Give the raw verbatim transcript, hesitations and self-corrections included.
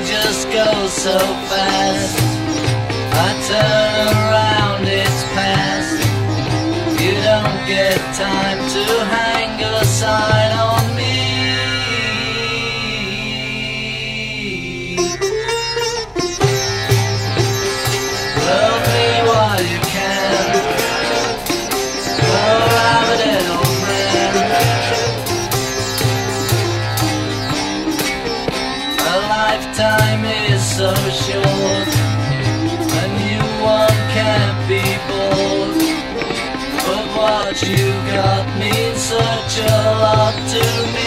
just goes so fast. I turn around, it's past. You don't get time to hang a sign on me. Love me while you can, or I'm a dead old man. A lifetime is so short, a new one can't be bought. But what you got means such a lot to me.